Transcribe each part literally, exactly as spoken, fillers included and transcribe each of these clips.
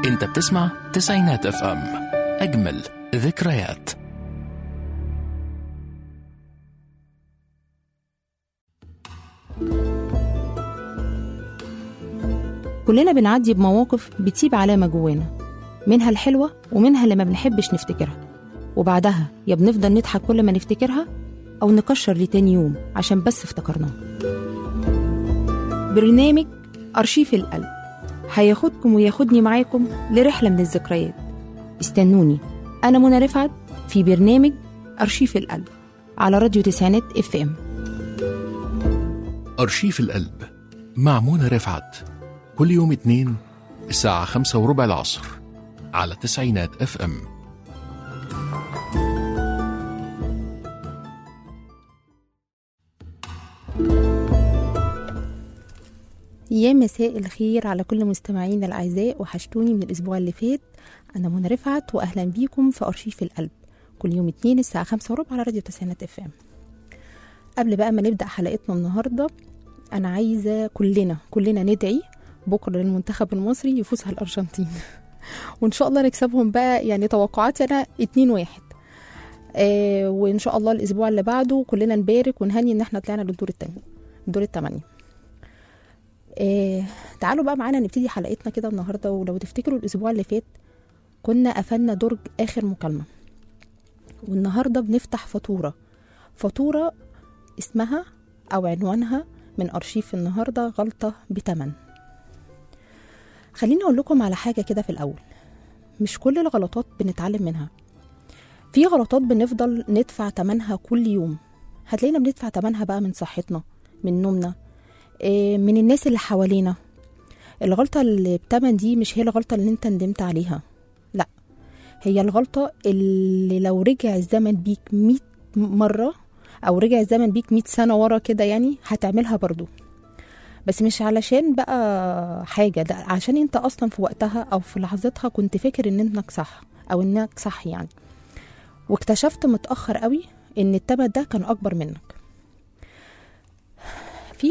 انت بتسمع تسعينات اف ام، اجمل ذكريات. كلنا بنعدي بمواقف بتسيب علامة جوانا، منها الحلوة ومنها اللي ما بنحبش نفتكرها، وبعدها يا بنفضل نضحك كل ما نفتكرها أو نكشر لتاني يوم عشان بس افتكرناها. برنامج أرشيف القلب هياخدكم وياخدني معاكم لرحلة من الذكريات. استنوني، أنا منى رفعت في برنامج أرشيف القلب على راديو تسعينات اف ام. أرشيف القلب مع منى رفعت كل يوم اثنين الساعة خمسة وربع العصر على تسعينات اف ام. يا مساء الخير على كل مستمعينا الأعزاء، وحشتوني من الأسبوع اللي فات. أنا منى رفعت وأهلا بيكم في أرشيف القلب كل يوم اثنين الساعة خمسة وربع على راديو تسعينات اف ام. قبل بقى ما نبدأ حلقتنا النهاردة، أنا عايزة كلنا كلنا ندعي بكرة للمنتخب المصري يفوز على الأرجنتين وإن شاء الله نكسبهم بقى، يعني توقعاتي أنا اتنين واحد. آه وإن شاء الله الأسبوع اللي بعده كلنا نبارك ونهني إن احنا طلعنا للدور التاني، الدور التمانية. آه تعالوا بقى معانا نبتدي حلقتنا كده النهاردة. ولو تفتكروا الأسبوع اللي فات كنا قفلنا درج آخر مكالمة، والنهاردة بنفتح فاتورة فاتورة اسمها أو عنوانها من أرشيف النهاردة غلطة بتمن. خليني أقول لكم على حاجة كده في الأول، مش كل الغلطات بنتعلم منها. في غلطات بنفضل ندفع تمنها كل يوم، هتلاقينا بندفع تمنها بقى من صحتنا، من نومنا، من الناس اللي حوالينا. الغلطة اللي بتمن دي مش هي الغلطة اللي انت ندمت عليها، لا، هي الغلطة اللي لو رجع الزمن بيك مئة مرة او رجع الزمن بيك مئة سنة ورا كده يعني هتعملها برضو، بس مش علشان بقى حاجة، ده عشان انت اصلا في وقتها او في لحظتها كنت فاكر ان انك صح او انك صح يعني، واكتشفت متأخر قوي ان التمن ده كان اكبر منك. في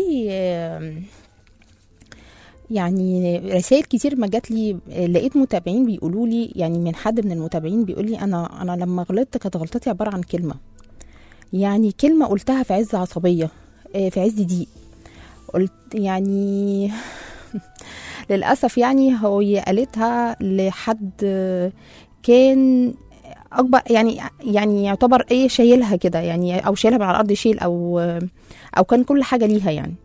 يعني رسائل كتير ما جات لي، لقيت متابعين بيقولوا لي، يعني من حد من المتابعين بيقول لي انا انا لما غلطت كانت غلطتي عباره عن كلمه، يعني كلمه قلتها في عز عصبيه، في عز ضيق، قلت يعني للاسف يعني هو قالتها لحد كان اكبر، يعني يعني يعتبر ايه شايلها كده يعني، او شايلها من على الارض شيل، او او كان كل حاجه ليها يعني،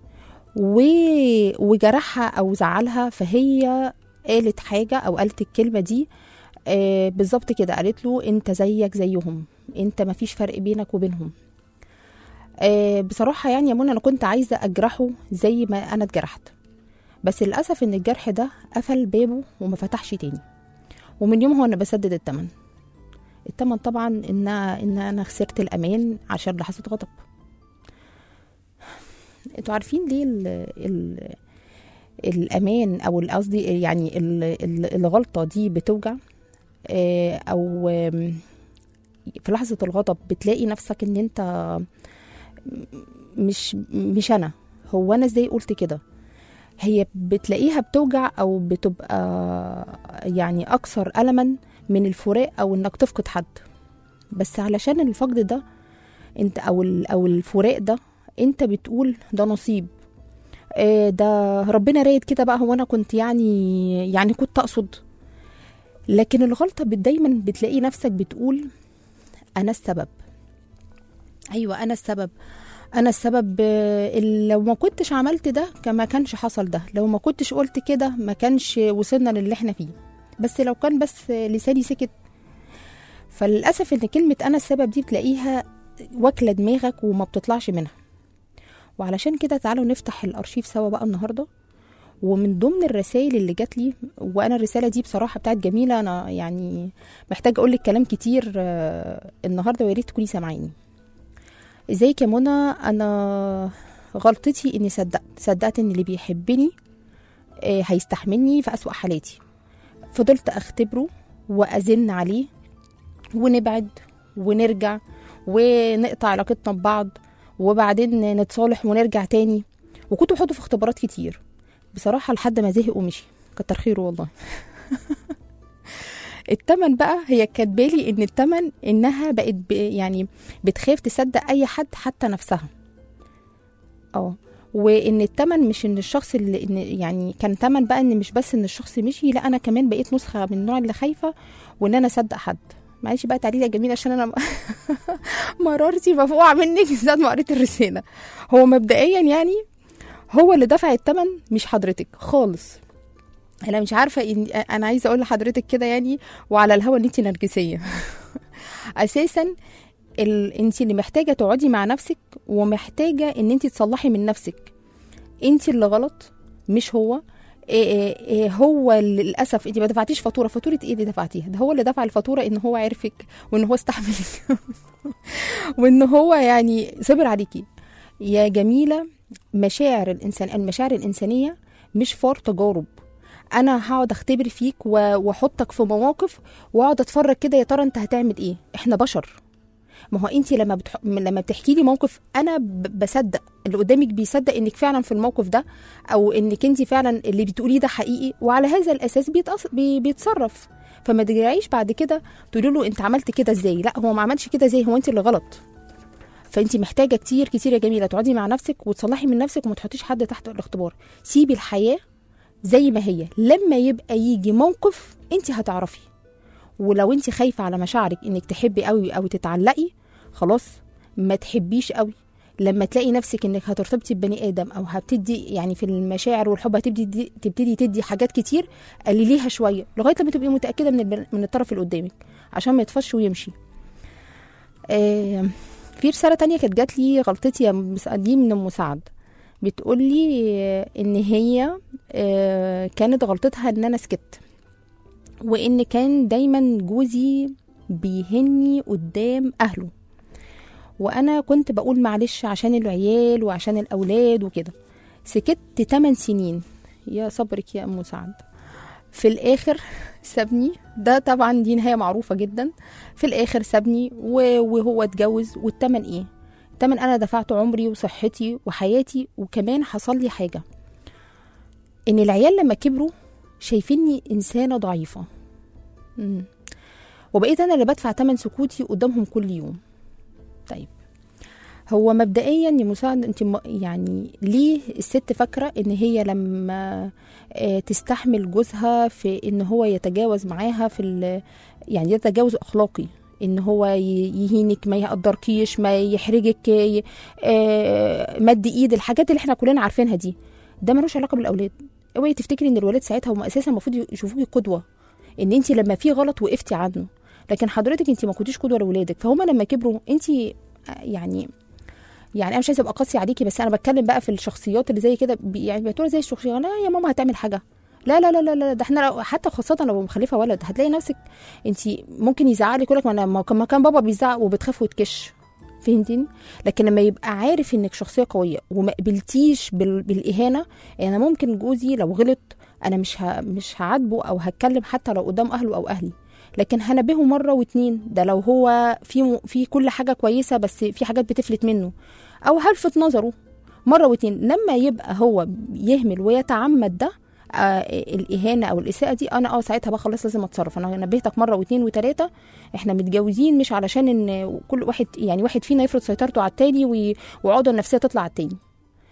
وجرحها او زعلها. فهي قالت حاجه او قالت الكلمه دي آه بالظبط كده، قالت له انت زيك زيهم، انت ما فيش فرق بينك وبينهم. آه بصراحه يعني يا منى انا كنت عايزه اجرحه زي ما انا اتجرحت، بس للاسف ان الجرح ده قفل بابه وما فتحش تاني، ومن يومها وانا بسدد الثمن. الثمن طبعا ان ان انا خسرت الامان عشان لحظه غضب. انتوا عارفين ليه ال ال الامان او قصدي يعني ال ال الغلطه دي بتوجع؟ اه او في لحظه الغضب بتلاقي نفسك ان انت مش مش انا هو انا ازاي قلت كده. هي بتلاقيها بتوجع او بتبقى يعني اكثر ألما من الفراق او انك تفقد حد، بس علشان الفقد ده انت او او الفراق ده انت بتقول ده نصيب، اه ده ربنا رايد كده بقى، هو انا كنت يعني يعني كنت اقصد. لكن الغلطه دايما بتلاقي نفسك بتقول انا السبب، ايوه انا السبب، انا السبب، اه لو ما كنتش عملت ده ما كانش حصل ده، لو ما كنتش قلت كده ما كانش وصلنا للي احنا فيه، بس لو كان بس لساني سكت. فللاسف ان كلمه انا السبب دي بتلاقيها واكله دماغك وما بتطلعش منها. وعلشان كده تعالوا نفتح الارشيف سوا بقى النهارده. ومن ضمن الرسائل اللي جات لي، وانا الرساله دي بصراحه بتاعت جميله، انا يعني محتاجه اقول لك كلام كتير النهارده ويا ريت تكوني سامعيني. ازيك يا منى، انا غلطتي اني صدقت صدقت ان اللي بيحبني هيستحملني في اسوأ حالاتي، فضلت اختبره وازن عليه ونبعد ونرجع ونقطع علاقتنا ببعض وبعدين نتصالح ونرجع تاني، وكنت بحطه في اختبارات كتير بصراحة لحد ما زهق ومشي، كتر خيره والله. التمن بقى هي كاتبالي ان التمن انها بقت ب... يعني بتخاف تصدق اي حد حتى نفسها. اه وان التمن مش ان الشخص اللي إن يعني كان تمن بقى ان مش بس ان الشخص مشي، لا انا كمان بقيت نسخه من النوع اللي خايفه وان انا اصدق حد. معلش بقى تعليق يا جميل عشان انا مرارتي مفقوعه منك زاد ما قريت الرساله. هو مبدئيا يعني هو اللي دفع الثمن مش حضرتك خالص. انا مش عارفه إن انا عايزه اقول لحضرتك كده يعني وعلى الهوا ان انت نرجسيه. اساسا ال... انت اللي محتاجه تقعدي مع نفسك ومحتاجه ان انت تصلحي من نفسك. انت اللي غلط مش هو. إيه إيه هو للاسف انت ما دفعتيش فاتوره. فاتوره ايه اللي دفعتيها؟ ده هو اللي دفع الفاتوره ان هو عرفك وان هو استحملك وان هو يعني صبر عليكي. يا جميله مشاعر الانسان المشاعر الانسانيه مش فار تجارب. انا هقعد اختبر فيك واحطك في مواقف واقعد اتفرج كده يا ترى انت هتعمل ايه. احنا بشر. ما هو انت لما بتح... لما بتحكي لي موقف انا ب... بصدق اللي قدامك بيصدق انك فعلا في الموقف ده او انك انت فعلا اللي بتقوليه ده حقيقي، وعلى هذا الاساس بيتأص... بي... بيتصرف. فما ترجعيش بعد كده تقولي له انت عملت كده ازاي. لا هو ما عملش كده ازاي، هو انت اللي غلط. فانت محتاجه كتير كتير يا جميله تقعدي مع نفسك وتصلحي من نفسك وما تحطيش حد تحت الاختبار. سيبي الحياه زي ما هي. لما يبقى يجي موقف انت هتعرفي. ولو انت خايفه على مشاعرك انك تحبي قوي او تتعلقي، خلاص ما تحبيش قوي. لما تلاقي نفسك انك هترتبطي ببني ادم او هتدي يعني في المشاعر والحب هتبتدي تبتدي تدي حاجات كتير، قلليها شويه لغايه لما تبقي متاكده من البن... من الطرف اللي قدامك عشان ما يطفش ويمشي. آه في رساله تانية كانت جات لي، غلطتي يا دي من ام مساعد، بتقول لي ان هي آه كانت غلطتها ان انا سكت، وان كان دايما جوزي بيهني قدام اهله، وانا كنت بقول معلش عشان العيال وعشان الاولاد وكده. سكت تمن سنين. يا صبرك يا ام سعد. في الاخر سابني. ده طبعا دي نهايه معروفه جدا. في الاخر سابني وهو اتجوز. والتمن ايه؟ التمن انا دفعت عمري وصحتي وحياتي. وكمان حصل لي حاجه، ان العيال لما كبروا شايفيني انسانه ضعيفه. مم. وبقيت انا اللي بدفع تمن سكوتي قدامهم كل يوم. طيب هو مبدئيا يا مساعد انت يعني ليه الست فاكره ان هي لما تستحمل جوزها في ان هو يتجاوز معاها في يعني يتجاوز اخلاقي، ان هو يهينك ما يقدركيش ما يحرجك مد ايد، الحاجات اللي احنا كلنا عارفينها دي، ده ملوش علاقه بالاولاد. اوعي تفتكري ان الولاد ساعتها هم اساسا المفروض يشوفوكي قدوه، ان انت لما في غلط وقفتي عنه. لكن حضرتك انت ما كنتيش قدوه لاولادك، فهم لما كبروا انت يعني يعني انا مش عايزه ابقى قاسي عليكي، بس انا بتكلم بقى في الشخصيات اللي زي كده، يعني بتقول زي الشخصيه لا يا ماما هتعمل حاجه، لا لا لا لا لا ده احنا حتى خاصه لو مخلفه ولد هتلاقي نفسك انت ممكن يزعلك يقول لك ما انا ما كان بابا بيزعق وبتخاف وتكش، فهمتيني؟ لكن لما يبقى عارف انك شخصيه قويه وما قبلتيش بالاهانه، يعني انا ممكن جوزي لو غلط انا مش ه... مش هعاتبه او هتكلم حتى لو قدام اهله او اهلي، لكن هنبهه مره واتنين. ده لو هو في م... في كل حاجه كويسه بس في حاجات بتفلت منه، او هلفت نظره مره واتنين. لما يبقى هو يهمل ويتعمد ده آه الاهانه او الاساءه دي، انا اه ساعتها بقى خلاص لازم اتصرف. انا نبهتك مره واتنين وتلاته، احنا متجوزين مش علشان ان كل واحد يعني واحد فينا يفرض سيطرته على التاني وعقده النفسيه تطلع على التاني.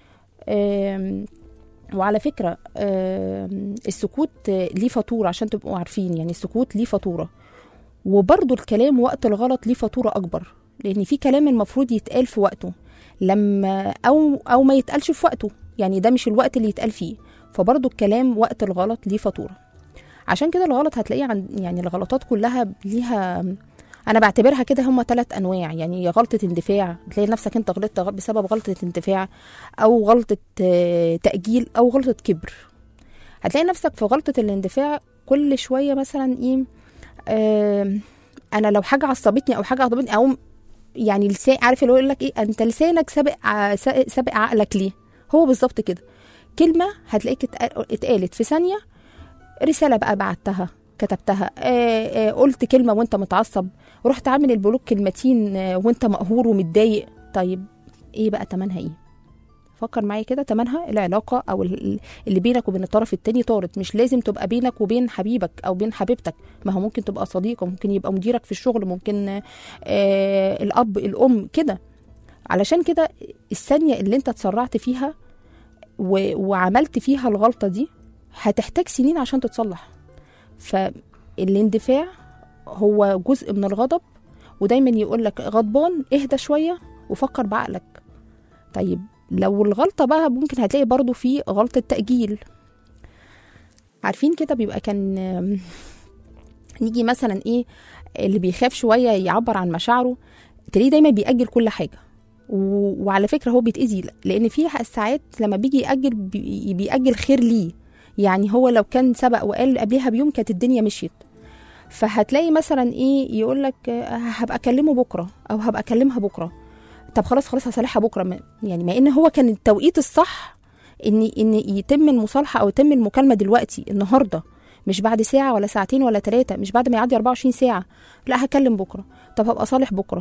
وعلى فكره السكوت ليه فاتوره عشان تبقوا عارفين، يعني السكوت ليه فاتوره، وبرضو الكلام وقت الغلط ليه فاتوره اكبر، لان في كلام المفروض يتقال في وقته لما او او ما يتقالش في وقته، يعني ده مش الوقت اللي يتقال فيه، فبرضو الكلام وقت الغلط ليه فاتوره. عشان كده الغلط هتلاقيه عند يعني الغلطات كلها ليها، انا بعتبرها كده هما ثلاث انواع. يعني غلطه اندفاع، تلاقي نفسك انت غلطت بسبب غلطه اندفاع، او غلطه تاجيل، او غلطه كبر. هتلاقي نفسك في غلطه الاندفاع كل شويه مثلا ايه، آه انا لو حاجه عصبتني او حاجه غضبتني او يعني لسان، عارف اللي يقول لك ايه، انت لسانك سابق سابق عقلك ليه، هو بالظبط كده. كلمه هتلاقيك اتقالت في ثانيه، رساله بقى بعتها كتبتها، آآ آآ قلت كلمه وانت متعصب، رحت عامل البلوك كلمتين وانت مقهور ومتضايق. طيب ايه بقى تمنها ايه؟ فكر معايا كده، تمنها العلاقه او اللي بينك وبين الطرف التاني طارت. مش لازم تبقى بينك وبين حبيبك او بين حبيبتك، ما هو ممكن تبقى صديقه، ممكن يبقى مديرك في الشغل، ممكن آه الاب الام كده. علشان كده الثانيه اللي انت اتسرعت فيها وعملت فيها الغلطه دي هتحتاج سنين عشان تتصلح. فالاندفاع هو جزء من الغضب، ودايما يقولك غضبان اهدى شويه وفكر بعقلك. طيب لو الغلطه بقى ممكن هتلاقي برضو في غلطه تأجيل. عارفين كده بيبقى كان نيجي مثلا ايه اللي بيخاف شويه يعبر عن مشاعره، تلاقيه دايما بيأجل كل حاجه. وعلى فكره هو بيتأذي، لان في ساعات لما بيجي يأجل بيأجل خير ليه. يعني هو لو كان سبق وقال قبلها بيوم كانت الدنيا مشيت، فهتلاقي مثلا ايه يقولك هبقى اكلمه بكره او هبقى اكلمها بكره. طب خلاص خلاص هصالحها بكره، يعني مع ان هو كان التوقيت الصح ان ان يتم المصالحه او يتم المكالمه دلوقتي النهارده، مش بعد ساعه ولا ساعتين ولا ثلاثه، مش بعد ما يعدي أربعة وعشرين ساعه. لا هكلم بكره، طب هبقى صالح بكره،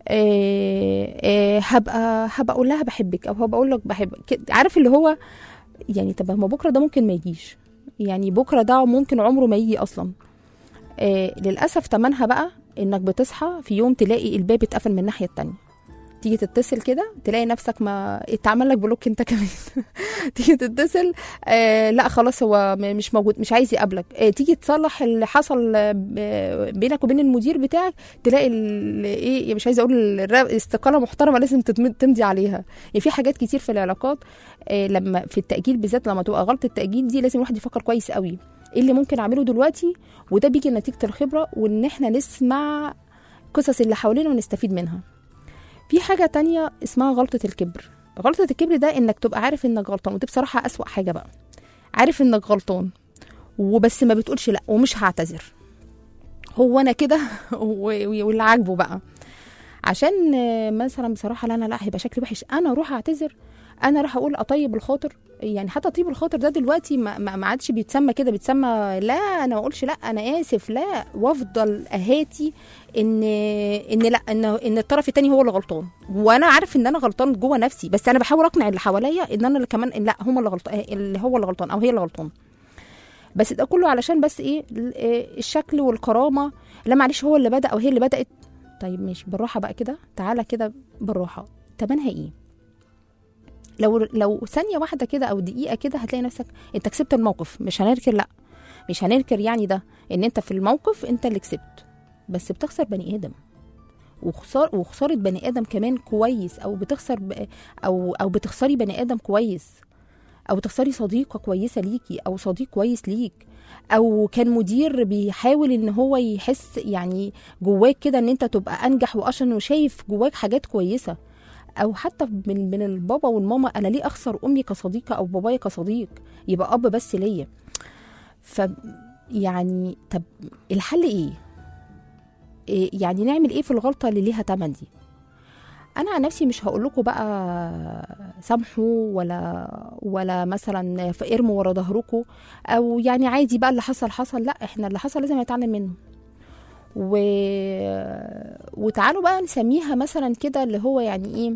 إيه إيه هبقى هبقى اقول لها بحبك او هبقى اقول لك بحبك. عارف اللي هو يعني طب ما بكره ده ممكن ما يجيش، يعني بكره ده ممكن عمره ما يجي اصلا. إيه للاسف تمنها بقى انك بتصحى في يوم تلاقي الباب اتقفل من الناحيه التانية، تيجي تتصل كده تلاقي نفسك ما اتعمل لك بلوك انت كمان. تيجي تتصل آه لا خلاص هو مش موجود مش عايز يقابلك. آه تيجي تصلح اللي حصل بينك وبين المدير بتاعك تلاقي ايه مش عايزه اقول استقاله محترمه لازم تمضي عليها. يعني في حاجات كتير في العلاقات آه لما في التأجيل بالذات، لما تبقى غلطه التأجيل دي لازم الواحد يفكر كويس قوي ايه اللي ممكن اعمله دلوقتي. وده بيجي نتيجه الخبره وان احنا نسمع قصص اللي حوالينا ونستفيد منها. في حاجة تانية اسمها غلطة الكبر. غلطة الكبر ده انك تبقى عارف انك غلطان، ودي بصراحة اسوأ حاجة بقى. عارف انك غلطان وبس ما بتقولش لا ومش هعتذر، هو انا كده واللي عاجبه بقى. عشان مثلا بصراحة لا انا لا هيبقى شكلي وحش انا اروح اعتذر، انا راح اقول اطيب الخاطر. يعني حتى طيب الخاطر ده دلوقتي ما ما عادش بيتسمى كده، بيتسمى لا انا ما اقولش لا انا اسف، لا وافضل اهاتي ان ان لا ان ان الطرف الثاني هو اللي غلطان، وانا عارف ان انا غلطان جوه نفسي، بس انا بحاول اقنع اللي حواليا ان انا اللي كمان إن لا هم اللي غلطان، اللي هو اللي غلطان او هي اللي غلطان. بس ده كله علشان بس ايه الشكل والكرامه. لا معلش هو اللي بدا او هي اللي بدات. طيب ماشي بالراحه بقى كده، تعالى كده بالراحه، تمنها ايه؟ لو لو ثانيه واحده كده او دقيقه كده هتلاقي نفسك انت كسبت الموقف. مش هننكر، لا مش هننكر يعني ده ان انت في الموقف انت اللي كسبت، بس بتخسر بني ادم، وخسار وخساره بني ادم كمان كويس، او بتخسر ب... او او بتخسري بني ادم كويس، او تخسري صديقه كويسه ليكي او صديق كويس ليك، او كان مدير بيحاول ان هو يحس يعني جواك كده ان انت تبقى انجح واشن وشايف جواك حاجات كويسه، او حتى من من البابا والماما انا ليه اخسر امي كصديقه او بابايا كصديق، يبقى اب بس ليا. ف يعني طب الحل ايه؟ إيه يعني نعمل ايه في الغلطه اللي ليها تمن دي؟ انا عن نفسي مش هقول لكم بقى سامحوا ولا ولا مثلا ارموا ورا ظهركم، او يعني عادي بقى اللي حصل حصل. لا احنا اللي حصل لازم نتعلم منه، و... وتعالوا بقى نسميها مثلا كده اللي هو يعني ايه،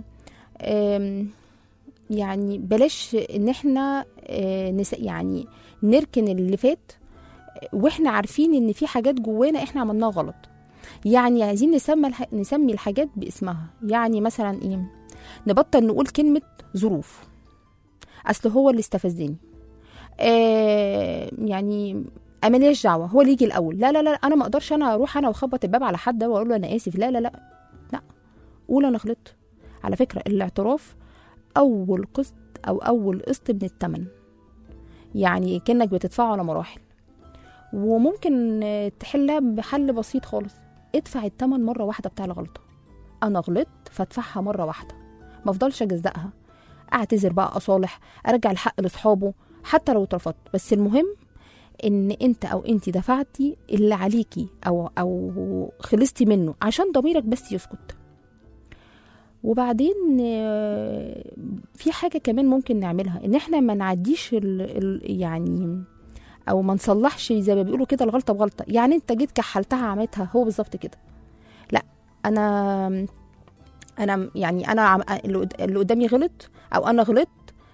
يعني بلاش ان احنا نس... يعني نركن اللي فات واحنا عارفين ان في حاجات جوانا احنا عملناها غلط. يعني عايزين نسمي الح... نسمي الحاجات باسمها. يعني مثلا ايه، نبطل نقول كلمة ظروف، اصل هو اللي استفزني، آه يعني ماليش دعوه هو اللي يجي الاول. لا لا لا انا ما اقدرش انا اروح انا واخبط الباب على حد واقول له انا اسف. لا لا لا لا قول انا غلطت. على فكره الاعتراف اول قسط او اول قسط من الثمن، يعني كانك بتدفعه على مراحل، وممكن تحلها بحل بسيط خالص. ادفع الثمن مره واحده بتاع الغلطه. انا غلطت فادفعها مره واحده، ما افضلش اجزقها، اعتذر بقى، اصالح، ارجع الحق لاصحابه حتى لو اترفضت. بس المهم ان انت او انتي دفعتي اللي عليكي او او خلصتي منه عشان ضميرك بس يسكت. وبعدين في حاجه كمان ممكن نعملها، ان احنا ما نعديش ال ال يعني او ما نصلحش زي ما بيقولوا كده الغلطه بغلطه. يعني انت جيت كحلتها عملتها هو بالظبط كده، لا انا انا يعني انا اللي قدامي غلط او انا غلطت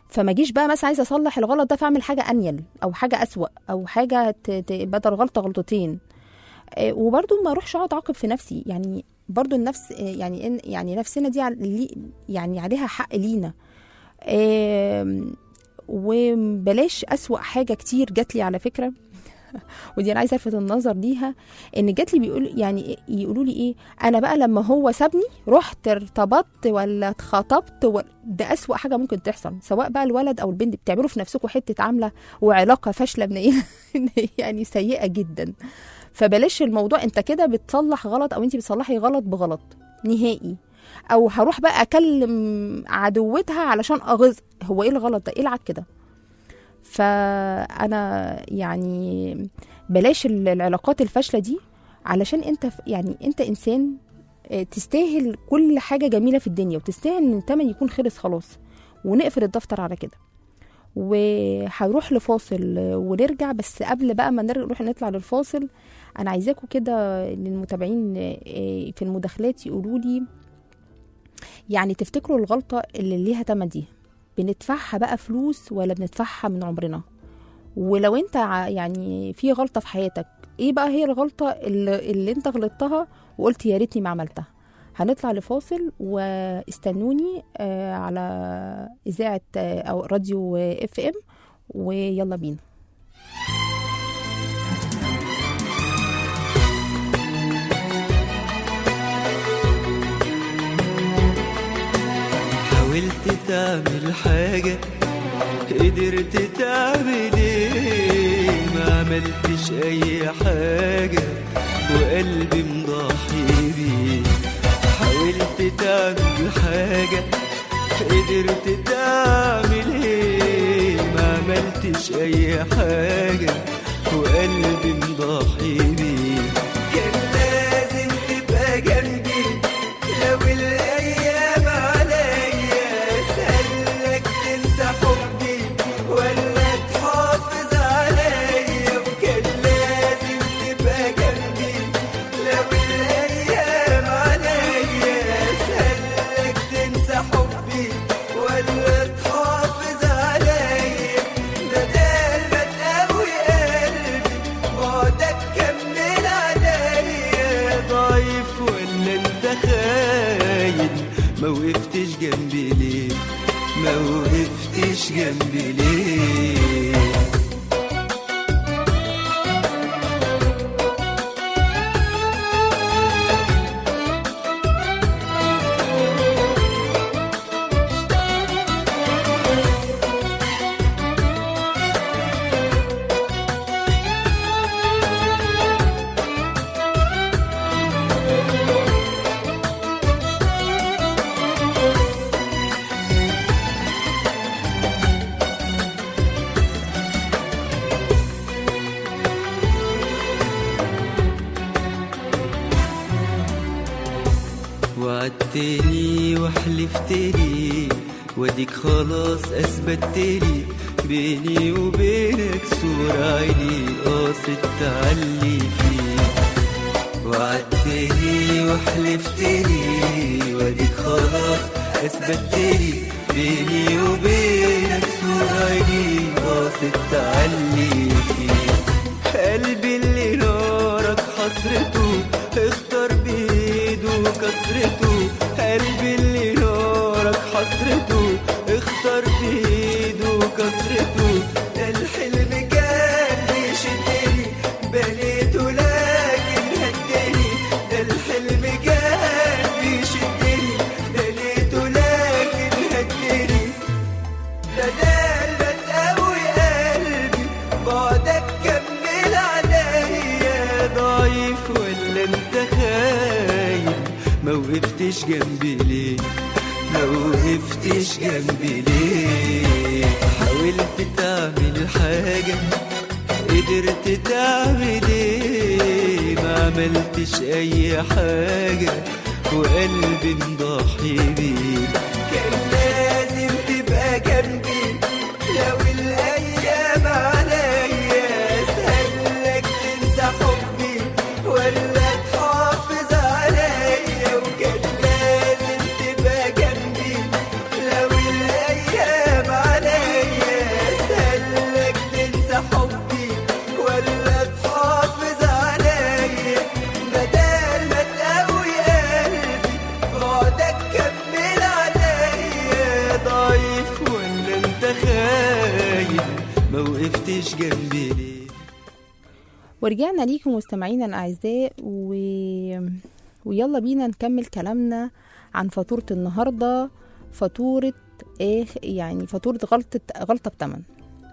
فما جيش بقى مثلا عايزه اصلح الغلط ده فاعمل حاجه انيل او حاجه اسوأ او حاجه ت- ت- بدل غلطه غلطتين. آه، وبرضو ما اروحش اقعد اعاقب في نفسي، يعني برضو النفس، آه، يعني إن يعني نفسنا دي عل- لي- يعني عليها حق لينا. آم، وبلاش أسوأ حاجه كتير جات لي على فكره، ودي انا عايزه الفت النظر ليها، ان جات لي بيقول يعني يقولوا لي ايه، انا بقى لما هو سابني رحت ارتبطت ولا اتخطبت و... ده اسوأ حاجه ممكن تحصل، سواء بقى الولد او البنت، بتعملوا في نفسكم حته عامله وعلاقه فاشله بنيله يعني سيئه جدا. فبلاش الموضوع، انت كده بتصلح غلط او انت بتصلحي غلط بغلط نهائي. او هروح بقى اكلم عدوتها علشان اغيظ، هو ايه الغلط ده؟ ايه العك كده؟ فانا يعني بلاش ال- العلاقات الفاشله دي، علشان انت ف- يعني انت انسان، آه، تستاهل كل حاجه جميله في الدنيا، وتستاهل ان التمن يكون خلص خلاص، ونقفل الدفتر على كده. وهروح لفاصل آه، ونرجع، بس قبل بقى ما نر- نروح نطلع للفاصل، انا عايزاكم كده للمتابعين آه، في المداخلات يقولوا لي يعني تفتكروا الغلطه اللي ليها تمن دي بندفعها بقى فلوس ولا بندفعها من عمرنا؟ ولو انت ع- يعني في غلطة في حياتك، ايه بقى هي الغلطة اللي, اللي انت غلطتها وقلت يا ريتني ما عملتها؟ هنطلع لفاصل واستنوني آه على إذاعة آه أو راديو اف ام، ويلا بينا. حاولت تعمل حاجة، قدرت تعمل ايه؟ ما عملتش اي حاجة وقلبي مضحي بيه. حاولت تعمل حاجة، قدرت تعمل ايه؟ ما عملتش اي حاجة وقلبي مضحي بيه. كان لازم تبقى جنبي لو الايام عليا، اسألك تنسى حبي ولا تحافظ عليا. وكان لازم تبقى جنبي لو الايام عليا، اسألك تنسى حبي ولا تحافظ عليا. بدل ما تقوي قلبي بعدك كمل عليا. ضعيف ولا انت خاين؟ ما وقفتش جنبي ليه؟ ما وقفتش جنبي ليه؟ وعدتني وحلفتلي واديك خلاص اثبتلي، بيني وبينك سور عيني قاصد تعلي فيه. وعدتني وحلفتلي واديك خلاص اثبتلي، بيني وبينك سور عيني قاصد تعلي فيه. قلبي اللي نارك حسرته اختار بيده كسرته. قلبي اللي نارك حسرته اختار بيده كسرته. ده الحلم كان بيشدني بنيته لكن هدني. ده الحلم كان بيشدني بنيته لكن هدني. بدل ما تقوي قلبي بعدك كمل عليا. ضعيف ولا انت خاين؟ ما وقفتش جنبي ليه؟ ما وقفتش جنبي ليه؟ حاولت تعمل حاجة، قدرت تعمل ايه؟ ما عملتش اي حاجة وقلبي مضحي بيه. كان لازم تبقى جنبي لو الايام عليا، اسألك تنسى حبي ولا تحافظ عليا. وكان لازم تبقى جنبي لو الايام عليا، ما وقفتش جنبي ليه. ورجعنا ليكم مستمعينا الأعزاء و... ويلا بينا نكمل كلامنا عن فاتورة النهاردة. فاتورة ايه؟ يعني فاتورة غلطة غلطة بتمن.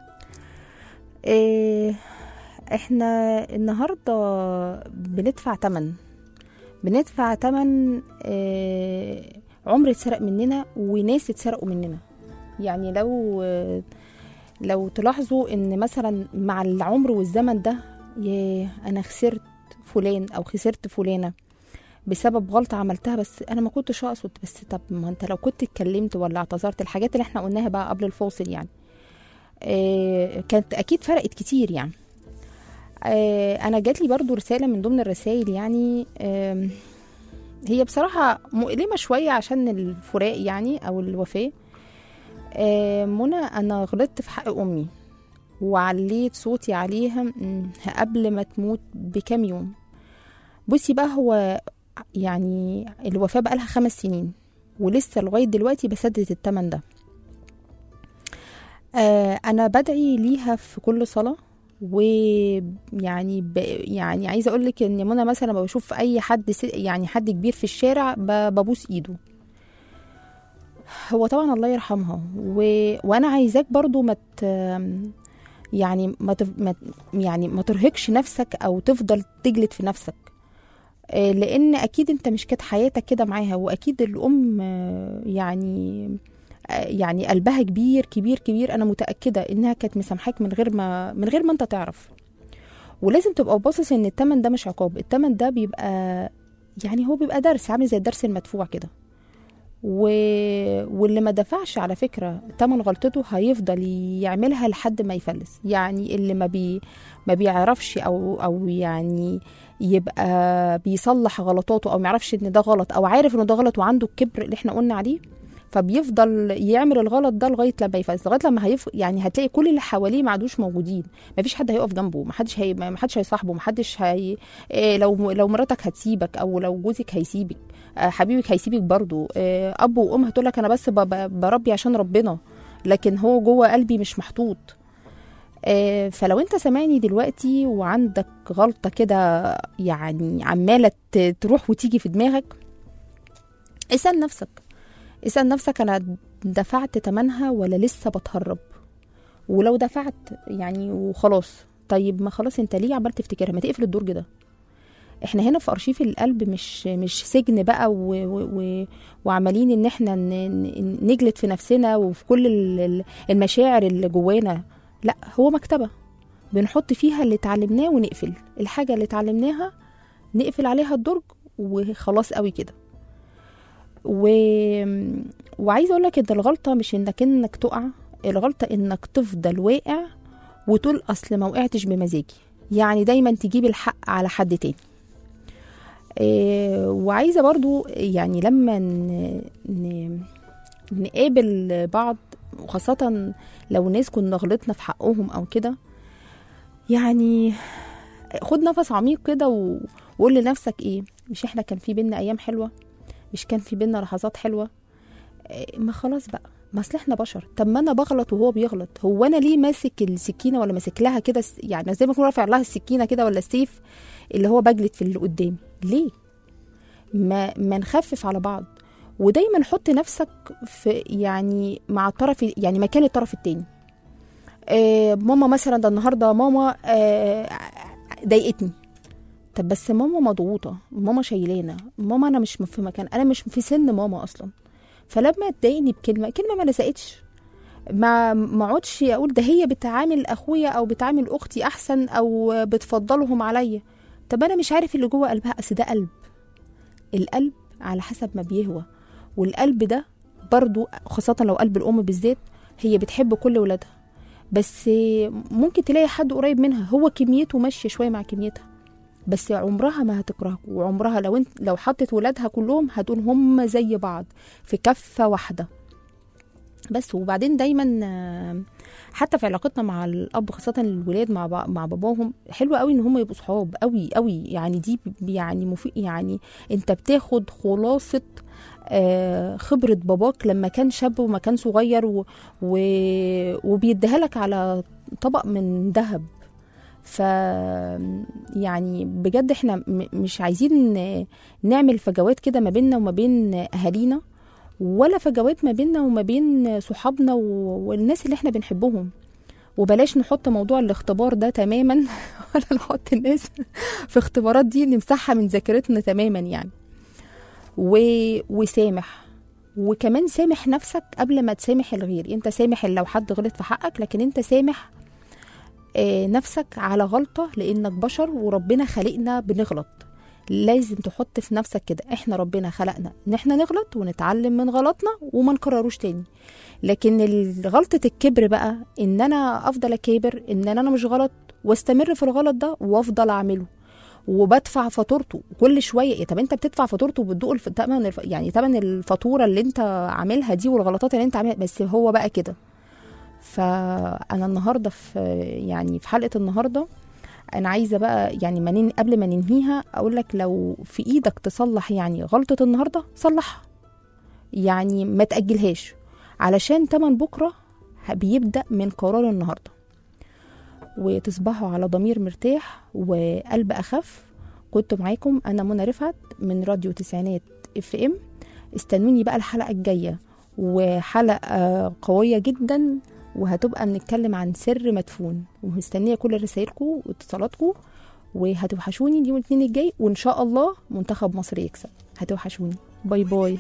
إيه احنا النهاردة بندفع تمن بندفع تمن إيه عمر اتسرق مننا وناس اتسرقوا مننا. يعني لو لو تلاحظوا ان مثلا مع العمر والزمن ده، ياه انا خسرت فلان او خسرت فلانة بسبب غلطة عملتها، بس انا ما كنتش اقصد. بس طب ما انت لو كنت اتكلمت ولا اعتذرت، الحاجات اللي احنا قلناها بقى قبل الفاصل يعني إيه كانت اكيد فرقت كتير. يعني إيه انا جاتلي برضو رسالة من ضمن الرسائل، يعني إيه هي بصراحة مؤلمة شوية عشان الفراق يعني او الوفاة. إيه منى، انا غلطت في حق امي وعليت صوتي عليها قبل ما تموت بكام يوم. بصي بقى، هو يعني الوفاة بقى لها خمس سنين ولسه لغاية دلوقتي بسدد التمن ده. آه أنا بدعي ليها في كل صلاة، ويعني ب... يعني عايزة أقولك إن منى مثلا لما بشوف أي حد س... يعني حد كبير في الشارع ب... ببوس إيده. هو طبعا الله يرحمها، و... وأنا عايزاك برضو ما ت... يعني ما, تف... ما يعني ما ترهقش نفسك أو تفضل تجلد في نفسك، لان اكيد انت مش كانت حياتك كده معاها، واكيد الام يعني يعني قلبها كبير كبير كبير. انا متاكده انها كانت مسامحاك من غير ما من غير ما انت تعرف. ولازم تبقى باصص ان التمن ده مش عقاب، التمن ده بيبقى يعني هو بيبقى درس، عامل زي الدرس المدفوع كده. و... واللي ما دفعش على فكره تمن غلطته هيفضل يعملها لحد ما يفلس. يعني اللي ما بي ما بيعرفش او او يعني يبقى بيصلح غلطاته، او ما يعرفش ان ده غلط، او عارف ان ده غلط وعنده الكبر اللي احنا قلنا عليه، فبيفضل يعمل الغلط ده لغايه لما يفلس، لغايه لما هيف يعني هتلاقي كل اللي حواليه ما عادوش موجودين، ما فيش حد هيقف جنبه، ما حدش هي ما حدش هيصاحبه، ما حدش هي إيه لو لو مراتك هتسيبك او لو جوزك هيسيبك، آه حبيبك هيسيبك برضو، آه اب وام هتقول لك انا بس بربي عشان ربنا، لكن هو جوه قلبي مش محطوط. آه فلو انت سامعني دلوقتي وعندك غلطه كده يعني عماله تروح وتيجي في دماغك، اسال نفسك اسأل نفسك أنا دفعت تمنها ولا لسه بتهرب؟ ولو دفعت يعني وخلاص، طيب ما خلاص انت ليه عمال تفتكرها؟ ما تقفل الدرج ده. احنا هنا في أرشيف القلب، مش مش سجن بقى و و وعمالين ان احنا نجلد في نفسنا وفي كل المشاعر اللي جوانا. لا، هو مكتبة بنحط فيها اللي اتعلمناه ونقفل الحاجة اللي اتعلمناها، نقفل عليها الدرج وخلاص قوي كده. و... وعايزه اقول لك ان الغلطه مش انك انك تقع، الغلطه انك تفضل واقع وتقول اصل ما وقعتش بمزاجي، يعني دايما تجيب الحق على حد تاني. إيه وعايزه برضو يعني لما ن... ن... نقابل بعض، وخاصه لو ناس كنا غلطنا في حقهم او كده، يعني خد نفس عميق كده و... وقول لنفسك ايه، مش احنا كان في بينا ايام حلوه؟ مش كان في بينا لحظات حلوه؟ ما خلاص بقى، ما اصل احنا بشر. طب ما انا بغلط وهو بيغلط، هو انا ليه ماسك السكينه ولا ماسك لها كده يعني زي ما اكون رافع لها السكينه كده ولا السيف اللي هو بجلد في اللي قدامي؟ ليه؟ ما ما نخفف على بعض، ودايما حط نفسك في يعني مع الطرف، يعني مكان الطرف التاني. آه ماما مثلا، ده النهارده ماما آه ضايقتني. طب بس ماما مضغوطه، ماما شايلانا، ماما انا مش في مكان، انا مش في سن ماما اصلا. فلما تضايقني بكلمه كلمه ما لزقتش، ما ما اقعدش اقول ده هي بتعامل اخويا او بتعامل اختي احسن او بتفضلهم عليا. طب انا مش عارف اللي جوه قلبها، اصل ده قلب، القلب على حسب ما بيهوى. والقلب ده برضو خاصه لو قلب الام بالذات، هي بتحب كل ولادها، بس ممكن تلاقي حد قريب منها هو كميته ماشيه شويه مع كميتها، بس عمرها ما هتكرهك، وعمرها لو انت لو حطت ولادها كلهم هتقول هم زي بعض في كفه واحده بس. وبعدين دايما حتى في علاقتنا مع الاب، خاصه الولاد مع مع باباهم، حلو قوي ان هم يبقوا صحاب قوي قوي، يعني دي يعني مفيد، يعني انت بتاخد خلاصه خبره باباك لما كان شاب وما كان صغير، و... و... وبيديها لك على طبق من ذهب. ف يعني بجد احنا م- مش عايزين نعمل فجوات كده ما بيننا وما بين اهالينا، ولا فجوات ما بيننا وما بين صحابنا والناس اللي احنا بنحبهم. وبلاش نحط موضوع الاختبار ده تماما ولا نحط الناس في اختبارات دي نمسحها من ذاكرتنا تماما يعني. و... وسامح، وكمان سامح نفسك قبل ما تسامح الغير. انت سامح لو حد غلط في حقك، لكن انت سامح اه نفسك على غلطة، لانك بشر وربنا خلقنا بنغلط. لازم تحط في نفسك كده، احنا ربنا خلقنا ان احنا نغلط ونتعلم من غلطنا وما نكرروش تاني. لكن غلطة الكبر بقى ان انا افضل اكابر ان انا مش غلط واستمر في الغلط ده وافضل اعمله وبدفع فاتورته كل شويه. طب انت بتدفع فاتورته وبتدوق الف... تمن الف... يعني تمن الفاتوره اللي انت عاملها دي والغلطات اللي انت عاملها، بس هو بقى كده. فانا النهارده في يعني في حلقه النهارده انا عايزه بقى يعني منين قبل ما ننهيها اقول لك لو في ايدك تصلح يعني غلطه النهارده صلحها، يعني ما تاجلهاش، علشان تمن بكره بيبدا من قرار النهارده. وتصبحوا على ضمير مرتاح وقلب اخف. كنت معاكم انا منى رفعت من راديو تسعينات اف ام. استنوني بقى الحلقه الجايه، وحلقه قويه جدا وهتبقى بنتكلم عن سر مدفون. ومستنيه كل رسائلكم واتصالاتكم، وهتوحشوني اليوم الاثنين الجاي، وان شاء الله منتخب مصر يكسب. هتوحشوني. باي باي.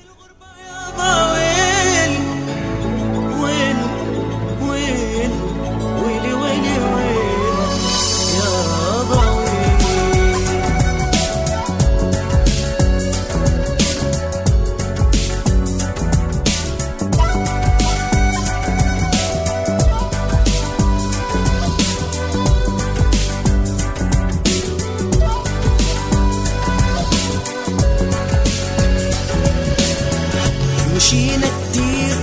مشينا كتير،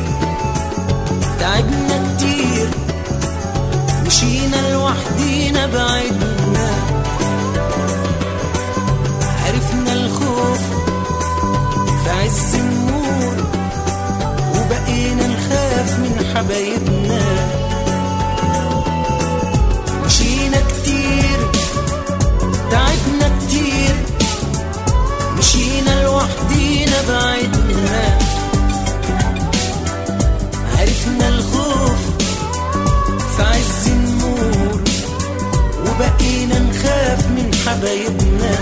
تعبنا كتير، مشينا لوحدينا بعدنا، عرفنا الخوف في عز النور، وبقينا نخاف من حبايبنا. مشينا كتير، تعبنا كتير، مشينا لوحدينا بعدنا، عرفنا الخوف في عز النور، وبقينا نخاف من حبايبنا.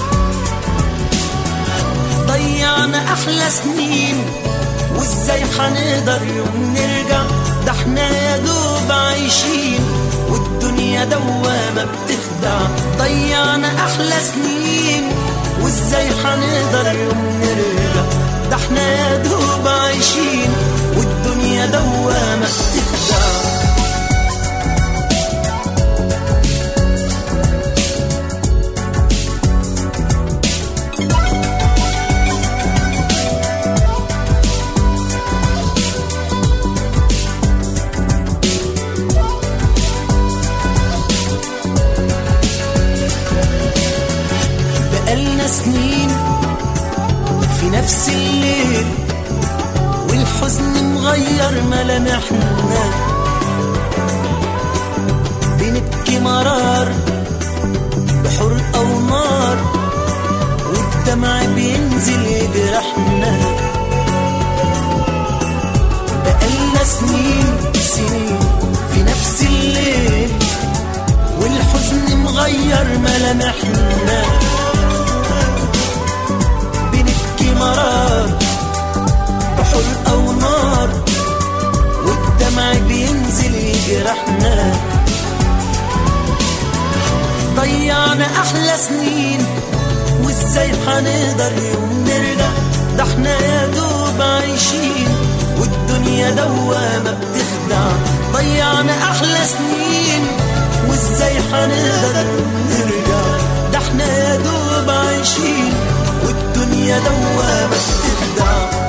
ضيعنا أحلى سنين، وإزاي حنقدر يوم نرجع؟ ده احنا يا دوب عايشين والدنيا دوامة بتخدع. ضيعنا أحلى سنين، وإزاي حنقدر يوم نرجع؟ ده احنا يا دوب عايشين والدنيا دوامة بتخدع. بقالنا سنين في نفس الليل، والحزن مغير ملامحنا، بنبكي مرار بحرقة ونار، والدمع بينزل يجرحنا. بقالنا سنين سنين في نفس الليل، والحزن مغير ملامحنا، بنبكي مرار بحرقة ونار، والدمع بينزل يجرحنا. ضيعنا أحلى سنين، وإزاي حنقدر يوم نرجع؟ ده احنا يا دوب عايشين والدنيا دوامة بتخدع. ضيعنا أحلى سنين، وإزاي حنقدر يوم نرجع؟ ده احنا يا دوب عايشين والدنيا دوامة بتخدع.